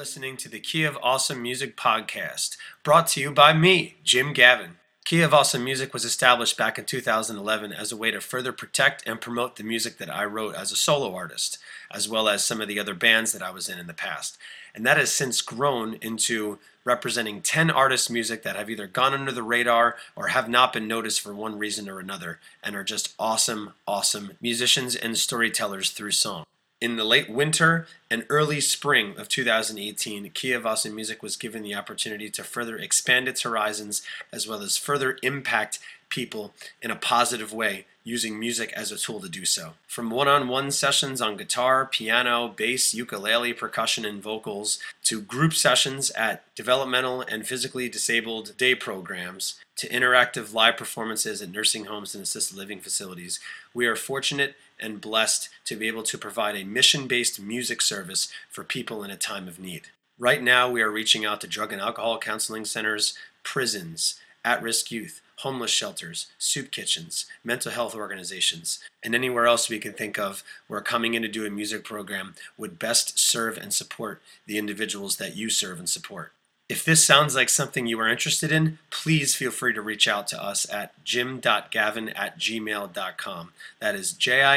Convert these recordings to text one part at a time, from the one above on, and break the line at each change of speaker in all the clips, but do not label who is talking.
listening to the Key of Awesome Music podcast, brought to you by me, Jim Gavin. Key of Awesome Music was established back in 2011 as a way to further protect and promote the music that I wrote as a solo artist, as well as some of the other bands that I was in the past. And that has since grown into representing 10 artists' music that have either gone under the radar or have not been noticed for one reason or another, and are just awesome musicians and storytellers through song. In the late winter and early spring of 2018, Key of Awesome Music was given the opportunity to further expand its horizons as well as further impact people in a positive way using music as a tool to do so. From one-on-one sessions on guitar, piano, bass, ukulele, percussion, and vocals, to group sessions at developmental and physically disabled day programs, to interactive live performances at nursing homes and assisted living facilities, we are fortunate and blessed to be able to provide a mission-based music service for people in a time of need. Right now, we are reaching out to drug and alcohol counseling centers, prisons, at-risk youth, homeless shelters, soup kitchens, mental health organizations, and anywhere else we can think of where coming in to do a music program would best serve and support the individuals that you serve and support. If this sounds like something you are interested in, please feel free to reach out to us at jim.gavin@gmail.com. That is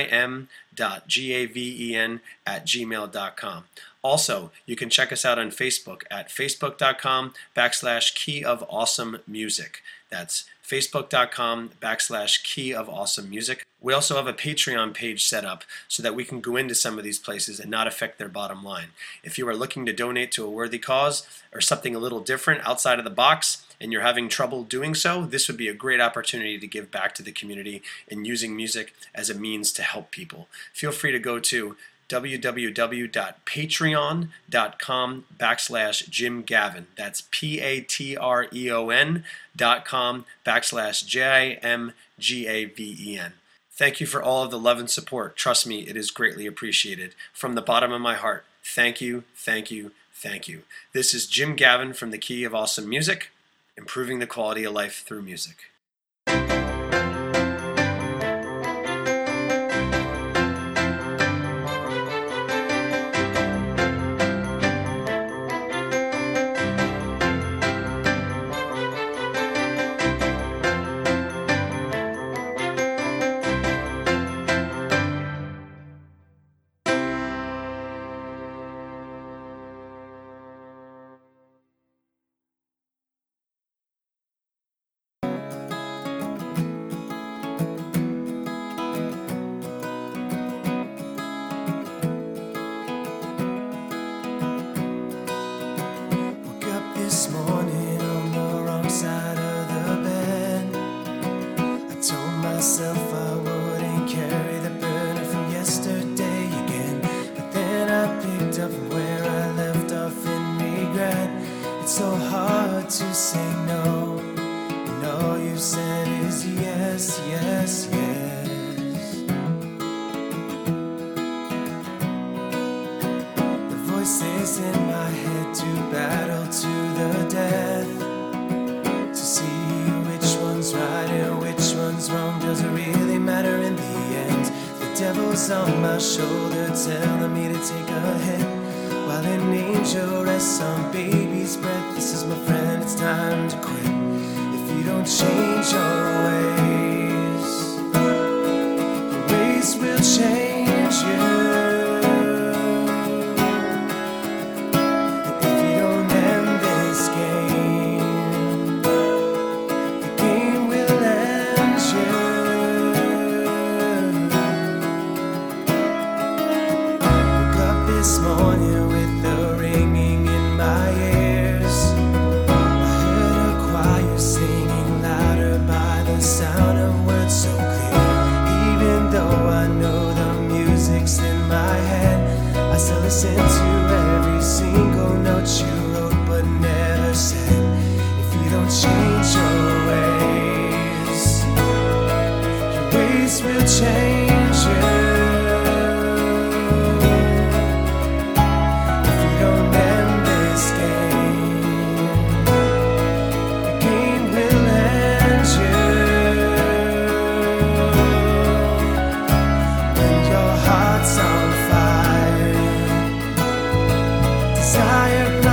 jim.gaven@gmail.com. Also, you can check us out on Facebook at facebook.com/Key of Awesome Music. That's facebook.com/Key of Awesome Music. We also have a Patreon page set up so that we can go into some of these places and not affect their bottom line. If you are looking to donate to a worthy cause or something a little different outside of the box and you're having trouble doing so, this would be a great opportunity to give back to the community and using music as a means to help people. Feel free to go to www.patreon.com/Jim Gavin. That's patreon.com/JIMGAVEN. Thank you for all of the love and support. Trust me, it is greatly appreciated. From the bottom of my heart, thank you, thank you, thank you. This is Jim Gavin from the Key of Awesome Music, improving the quality of life through music.
This morning on the wrong side of the bed, I told myself I wouldn't carry the burden from yesterday again. But then I picked up from where I left off in regret. It's so hard to say no, and all you said is yes, yes, yes. The voices in my head to battle to the death, to see which one's right and which one's wrong. Does it really matter in the end? The devil's on my shoulder telling me to take a hit, while an angel rests on baby's breath. This is my friend, it's time to quit. If you don't change your ways will change you. This morning with the ringing in my ears, I heard a choir singing louder by the sound of words so clear. Even though I know the music's in my head, I still listen to every single note you wrote but never said. If you don't change your ways will change you. Desire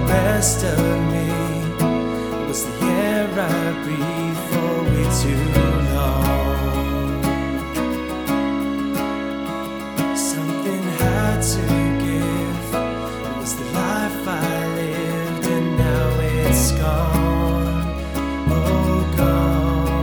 rest of me was the air I breathed for way too long. Something had to give. It was the life I lived, and now it's gone. Oh, gone.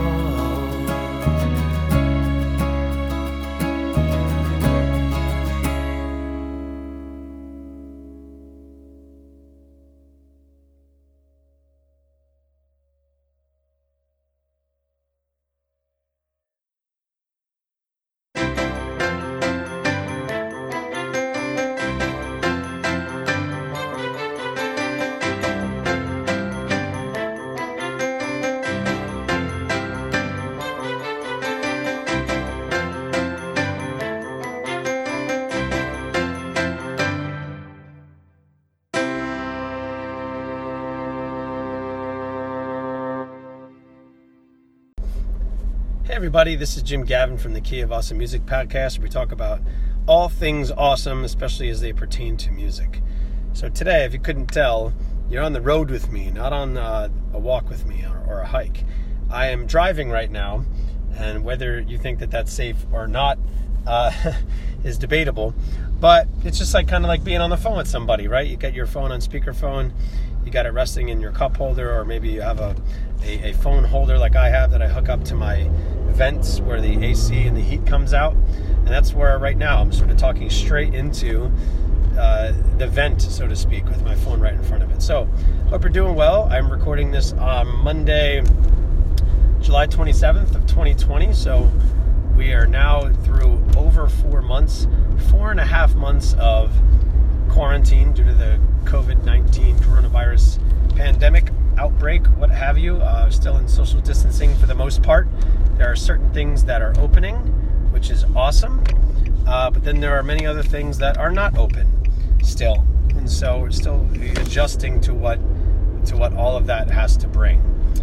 Hey everybody, this is Jim Gavin from the Key of Awesome Music podcast, where we talk about all things awesome, especially as they pertain to music. So today, if you couldn't tell, you're on the road with me, not on a walk with me or a hike. I am driving right now, and whether you think that that's safe or not is debatable, but it's just like kind of like being on the phone with somebody, right? You got your phone on speakerphone, you got it resting in your cup holder, or maybe you have a phone holder like I have that I hook up to my vents where the AC and the heat comes out, and that's where right now I'm sort of talking straight into the vent, so to speak, with my phone right in front of it. So hope you're doing well. I'm recording this on Monday, July 27th of 2020, so we are now through over 4.5 months of quarantine due to the COVID-19 coronavirus pandemic outbreak, what have you. Still in social distancing for the most part. There are certain things that are opening, which is awesome, but then there are many other things that are not open still, and so we're still adjusting to what all of that has to bring.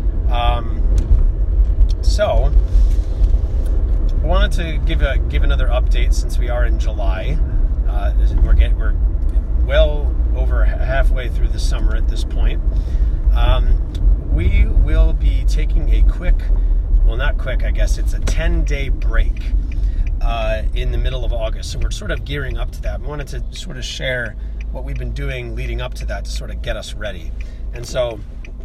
So I wanted to give another update since we are in July. We're well over halfway through the summer at this point. We will be taking a not quick, I guess it's a 10-day break in the middle of August. So we're sort of gearing up to that. We wanted to sort of share what we've been doing leading up to that to sort of get us ready. And so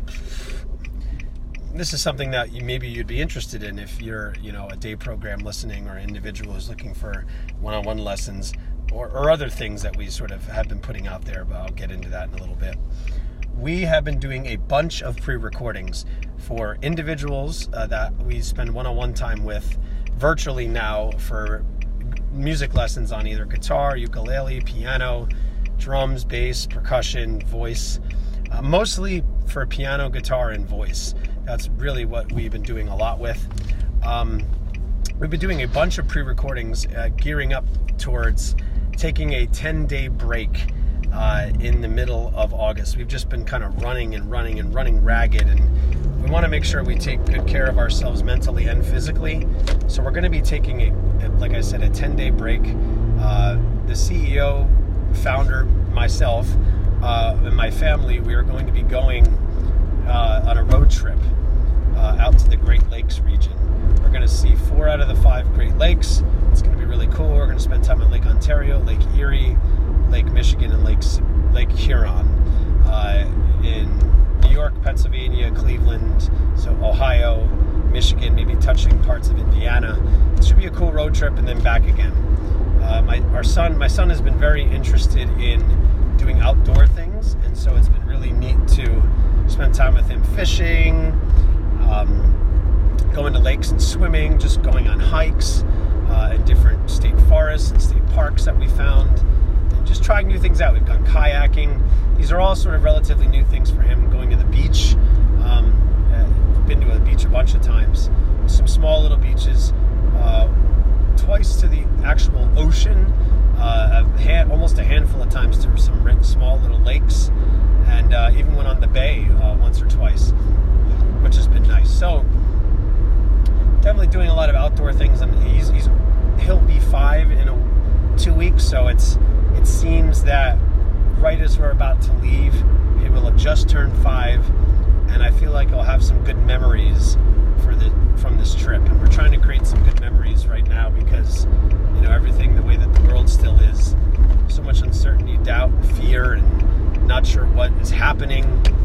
this is something that maybe you'd be interested in if you're, a day program listening or an individual who's looking for one-on-one lessons or other things that we sort of have been putting out there, but I'll get into that in a little bit. We have been doing a bunch of pre-recordings for individuals that we spend one-on-one time with virtually now for music lessons on either guitar, ukulele, piano, drums, bass, percussion, voice, mostly for piano, guitar, and voice. That's really what we've been doing a lot with. We've been doing a bunch of pre-recordings gearing up towards taking a 10-day break in the middle of August. We've just been kind of running ragged, and we want to make sure we take good care of ourselves mentally and physically. So we're going to be taking like I said, a 10-day break. The CEO, founder, myself, and my family, we are going to be going on a road trip out to the Great Lakes region. We're going to see 4 out of the 5 Great Lakes. It's going to be really cool. We're going to spend time at Lake Ontario, Lake Erie, Lake Michigan, and Lake Huron, in New York, Pennsylvania, Cleveland, so Ohio, Michigan, maybe touching parts of Indiana. It should be a cool road trip, and then back again. My son has been very interested in doing outdoor things, and so it's been really neat to spend time with him fishing, going to lakes and swimming, just going on hikes in different state forests and state parks that we found, and just trying new things out. We've gone kayaking. These are all sort of relatively new things for him. Going to the beach. Been to the beach a bunch of times. Some small little beaches. Twice to the actual ocean. Almost a handful of times to some small little lakes. And even went on the bay once or twice, which has been nice. So definitely doing a lot of outdoor things, and he'll be 5 in 2 weeks. So it seems that right as we're about to leave, it will have just turned 5, and I feel like I'll have some good memories from this trip. And we're trying to create some good memories right now because, everything, the way that the world still is, so much uncertainty, doubt, fear, and not sure what is happening,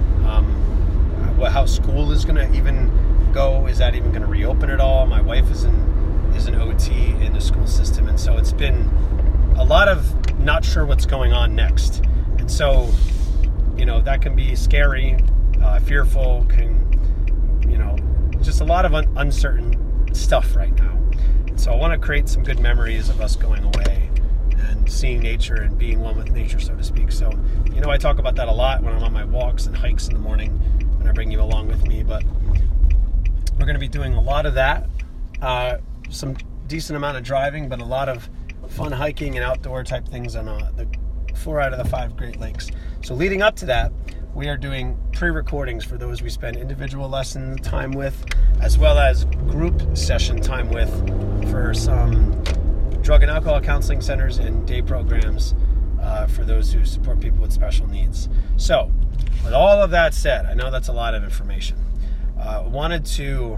how school is going to even go. Is that even going to reopen at all? My wife is an OT in the school system, and so it's been a lot of not sure what's going on next. And so, that can be scary, fearful, just a lot of uncertain stuff right now. And so I want to create some good memories of us going away and seeing nature and being one with nature, so to speak. So, I talk about that a lot when I'm on my walks and hikes in the morning, and I bring you along with me. But we're going to be doing a lot of that, some decent amount of driving, but a lot of fun hiking and outdoor type things on the 4 out of the 5 Great Lakes. So leading up to that, we are doing pre-recordings for those we spend individual lesson time with, as well as group session time with for some drug and alcohol counseling centers and day programs for those who support people with special needs. So, with all of that said, I know that's a lot of information. Wanted to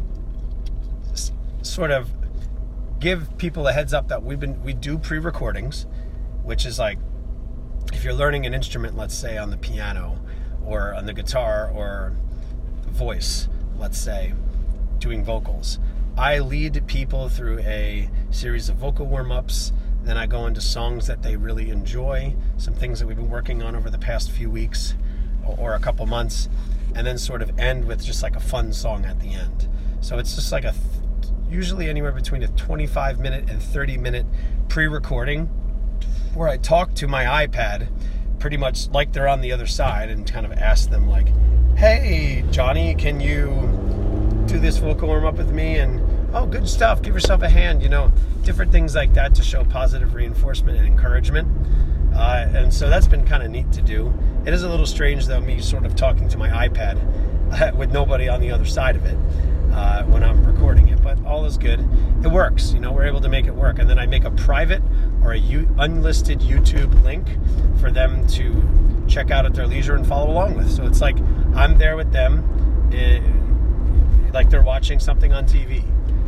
sort of give people a heads up that we do pre-recordings, which is like, if you're learning an instrument, let's say on the piano or on the guitar or voice, let's say, doing vocals, I lead people through a series of vocal warm-ups. Then I go into songs that they really enjoy, some things that we've been working on over the past few weeks or a couple months, and then sort of end with just like a fun song at the end. So it's just like usually anywhere between a 25-minute and 30-minute pre-recording where I talk to my iPad pretty much like they're on the other side and kind of ask them like, hey, Johnny, can you do this vocal warm-up with me? And, oh, good stuff, give yourself a hand, different things like that to show positive reinforcement and encouragement. And so that's been kind of neat to do. It is a little strange, though, me sort of talking to my iPad with nobody on the other side of it when I'm recording it, but all is good. It works, we're able to make it work. And then I make a private or unlisted YouTube link for them to check out at their leisure and follow along with. So it's like I'm there with them, like they're watching something on TV,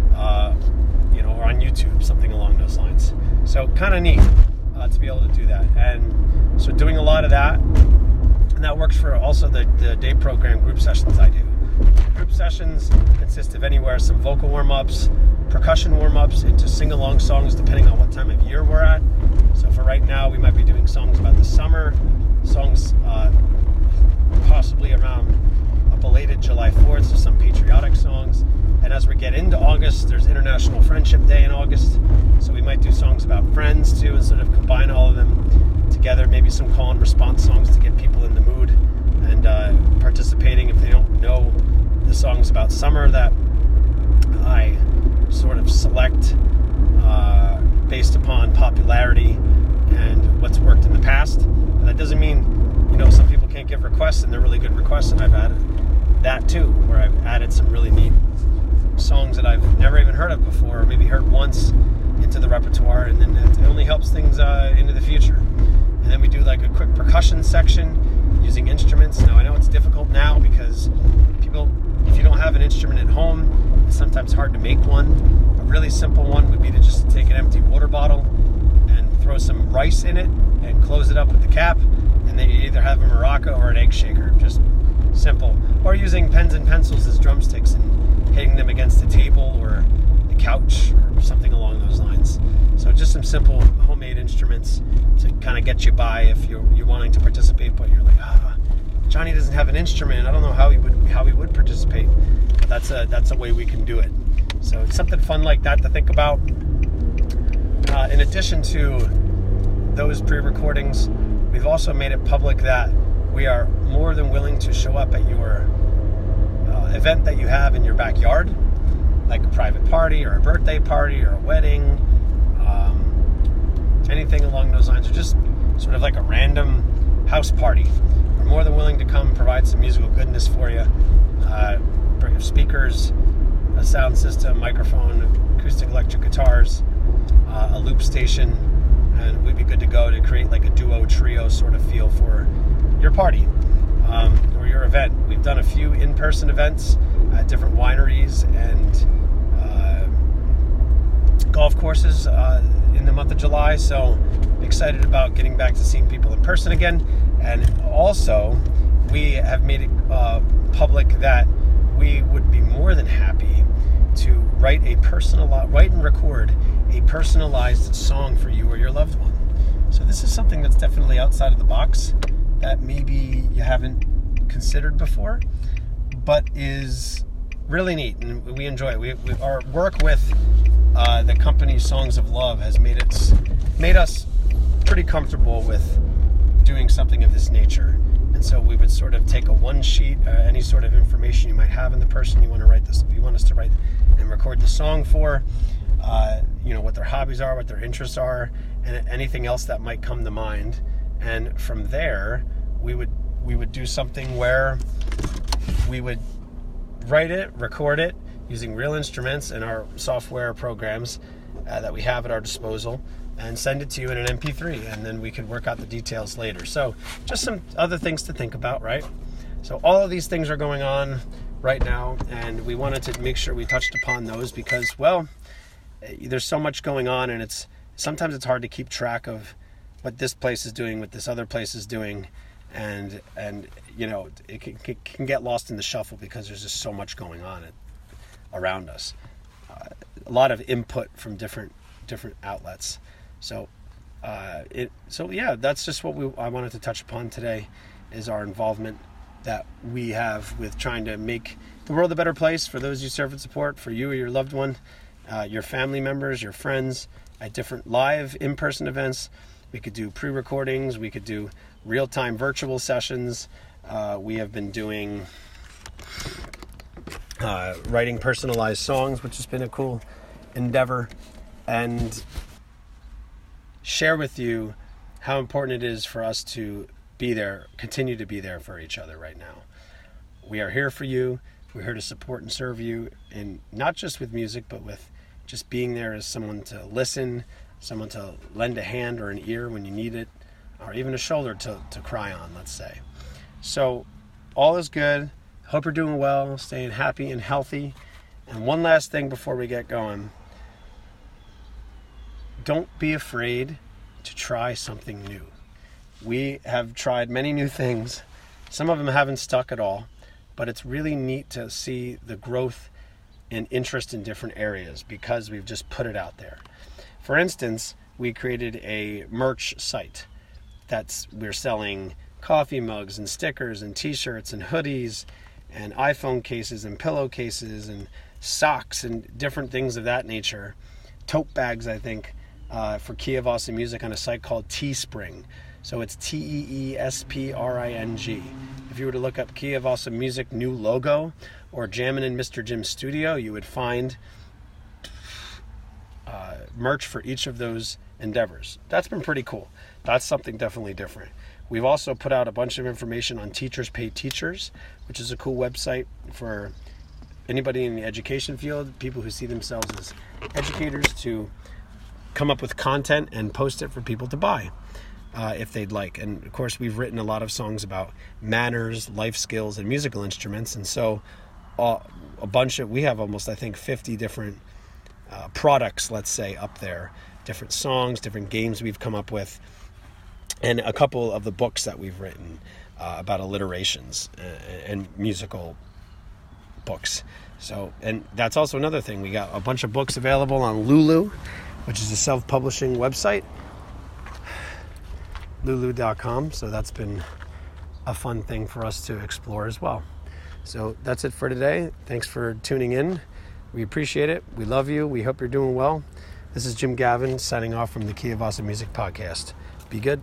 or on YouTube, something along those lines. So kind of neat to be able to do that. And so doing a lot of that, and that works for also the day program group sessions I do. Group sessions consist of some vocal warm-ups, percussion warm-ups into sing-along songs depending on what time of year we're at. So for right now, we might be doing songs about the summer, songs possibly around a belated July 4th, so some patriotic songs. And as we get into August, there's International Friendship Day in August, so we might do songs about friends too and sort of combine all of them together, maybe some call and response songs to get people in the mood and participating if they don't know the songs about summer that I sort of select based upon popularity and what's worked in the past. And that doesn't mean, some people can't give requests, and they're really good requests, and I've added that too, where I've added some really neat songs that I've never even heard of before, or maybe heard once into the repertoire, and then it only helps things into the future. And then we do like a quick percussion section using instruments. Now I know it's difficult now because if you don't have an instrument at home, it's sometimes hard to make one. A really simple one would be to just take an empty water bottle and throw some rice in it and close it up with the cap, and then you either have a maraca or an egg shaker, just simple. Or using pens and pencils as drumsticks and hitting them against the table or the couch or something along those lines. So just some simple homemade instruments to kind of get you by if you're wanting to participate, but you're like, Johnny doesn't have an instrument. I don't know how he would participate. But that's a way we can do it. So it's something fun like that to think about. In addition to those pre-recordings, we've also made it public that we are more than willing to show up at your event that you have in your backyard, like a private party or a birthday party or a wedding, anything along those lines, or just sort of like a random house party. We're more than willing to come provide some musical goodness for you. Speakers, a sound system, microphone, acoustic electric guitars, a loop station, and we'd be good to go to create like a duo, trio sort of feel for your party. or your event. We've done a few in-person events at different wineries and golf courses in the month of July, so excited about getting back to seeing people in person again. And also, we have made it public that we would be more than happy to write and record a personalized song for you or your loved one. So this is something that's definitely outside of the box that maybe you haven't considered before, but is really neat, and we enjoy it. Our work with the company Songs of Love has made us pretty comfortable with doing something of this nature. And so we would sort of take a one sheet, any sort of information you might have in the person you want us to write and record the song for, what their hobbies are, what their interests are, and anything else that might come to mind. And from there, we would do something where we would write it, record it using real instruments and our software programs that we have at our disposal, and send it to you in an MP3, and then we could work out the details later. So just some other things to think about, right? So all of these things are going on right now, and we wanted to make sure we touched upon those because, well, there's so much going on, and sometimes it's hard to keep track of what this place is doing, what this other place is doing, and it can get lost in the shuffle because there's just so much going on around us. A lot of input from different outlets. So that's just what I wanted to touch upon today, is our involvement that we have with trying to make the world a better place for those you serve and support, for you or your loved one, your family members, your friends, at different live in-person events. We could do pre-recordings, we could do real-time virtual sessions. We have been doing writing personalized songs, which has been a cool endeavor, and share with you how important it is for us to be there, continue to be there for each other right now. We are here for you. We're here to support and serve you, and not just with music, but with just being there as someone to listen, someone to lend a hand or an ear when you need it, or even a shoulder to cry on, let's say. So all is good. Hope you're doing well, staying happy and healthy. And one last thing before we get going. Don't be afraid to try something new. We have tried many new things. Some of them haven't stuck at all, but it's really neat to see the growth and interest in different areas because we've just put it out there. For instance, we created a merch site we're selling coffee mugs and stickers and t-shirts and hoodies and iPhone cases and pillowcases and socks and different things of that nature. Tote bags, I think, for Key of Awesome Music on a site called Teespring. So it's Teespring. If you were to look up Key of Awesome Music new logo or Jammin' in Mr. Jim's studio, you would find merch for each of those endeavors. That's been pretty cool. That's something definitely different. We've also put out a bunch of information on Teachers Pay Teachers, which is a cool website for anybody in the education field, people who see themselves as educators, to come up with content and post it for people to buy if they'd like. And of course, we've written a lot of songs about manners, life skills, and musical instruments. And so we have almost, I think, 50 different products, let's say, up there, different songs, different games we've come up with, and a couple of the books that we've written about alliterations and musical books. So, and that's also another thing. We got a bunch of books available on Lulu, which is a self-publishing website, lulu.com. So that's been a fun thing for us to explore as well. So that's it for today. Thanks for tuning in. We appreciate it. We love you. We hope you're doing well. This is Jim Gavin signing off from the Key of Awesome Music podcast. Be good.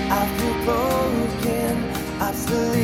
I feel broken, I feel